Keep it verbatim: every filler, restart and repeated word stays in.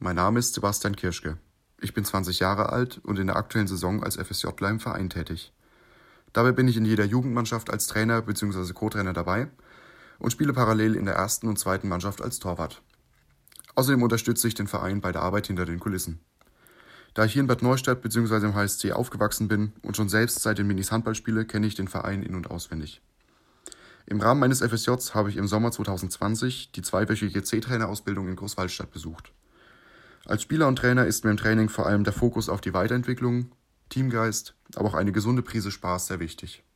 Mein Name ist Sebastian Kirschke. Ich bin zwanzig Jahre alt und in der aktuellen Saison als FSJler im Verein tätig. Dabei bin ich in jeder Jugendmannschaft als Trainer bzw. Co-Trainer dabei und spiele parallel in der ersten und zweiten Mannschaft als Torwart. Außerdem unterstütze ich den Verein bei der Arbeit hinter den Kulissen. Da ich hier in Bad Neustadt bzw. im H S C aufgewachsen bin und schon selbst seit den Minis Handball spiele, kenne ich den Verein in- und auswendig. Im Rahmen meines F S Js habe ich im Sommer zwanzig zwanzig die zweiwöchige C-Trainer-Ausbildung in Großwallstadt besucht. Als Spieler und Trainer ist mir im Training vor allem der Fokus auf die Weiterentwicklung, Teamgeist, aber auch eine gesunde Prise Spaß sehr wichtig.